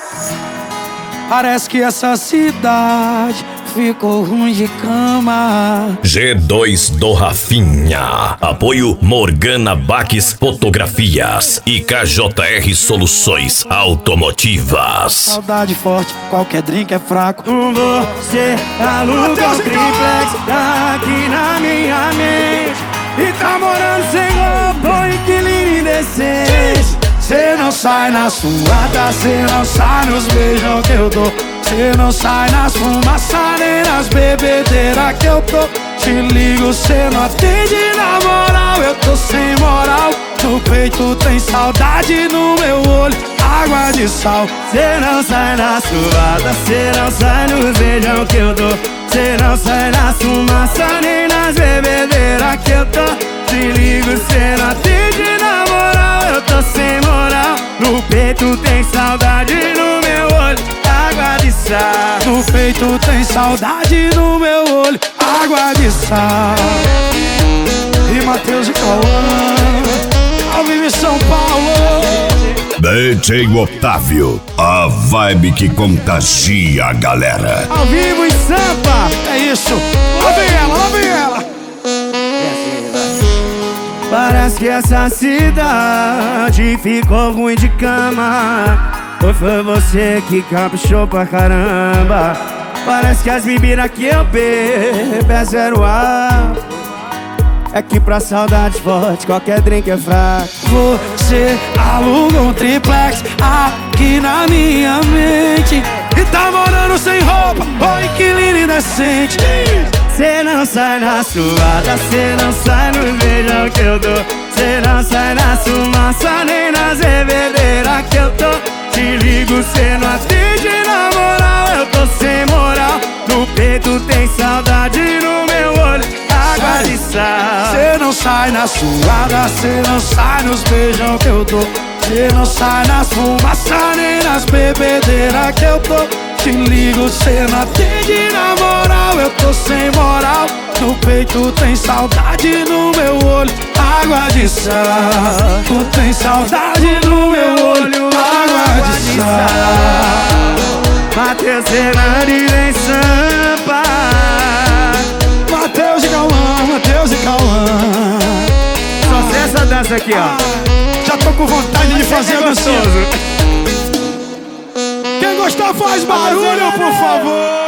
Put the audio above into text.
Parece que essa cidade ficou ruim de cama. G2 do Rafinha. Apoio Morgana Baques Fotografias e KJR Soluções Automotivas. Saudade forte, qualquer drink é fraco. Com você aluga um triplex aqui na minha mente. E tá morando sem roupa, inquilino indecente. Cê não sai na suada, cê não sai nos beijão que eu dou. Cê não sai nas fumaças nem nas bebedeiras que eu tô. Te ligo, cê não atende na moral, eu tô sem moral. No peito tem saudade, no meu olho água de sal. Cê não sai na suada, cê não sai nos beijão que eu dou. Cê não sai na fumaça nem nas bebedeiras que eu tô. Te ligo, cê não atende na moral, eu tô sem moral. No peito tem saudade, no meu olho água de sal. No peito tem saudade, no meu olho água de sal. E Matheus e Cauã, ao vivo em São Paulo. DJ Otávio, a vibe que contagia a galera. Ao vivo em Sampa. É isso, lá vem ela, lá vem ela. Parece que essa cidade ficou ruim de cama. Ou foi você que caprichou pra caramba? Parece que as bebidas que eu bebo é zero ar. É que pra saudade forte qualquer drink é fraco. Você aluga um triplex aqui na minha mente. E tá morando sem roupa, ô inquilino indecente. Cê não sai na suada, cê não sai no beijão que eu dou. Cê não sai na fumaça nem nas bebedeiras que eu tô. Te ligo, cê não atende na moral, eu tô sem moral. No peito tem saudade, no meu olho água de sal. Cê não sai na suada, cê não sai nos beijão que eu dou. Cê não sai nas fumaças nem nas bebedeiras que eu tô. Te ligo, cê não atende na moral, eu tô sem moral. No peito tem saudade, no meu olho água de sal. Tu tem saudade no meu olho água de sal. Matheus Fernandes em Sampa. Matheus e Cauã, Matheus e Cauã. Só sei essa dança aqui, ó. Já tô com vontade de fazer a dança. Quem gostar faz barulho, por favor.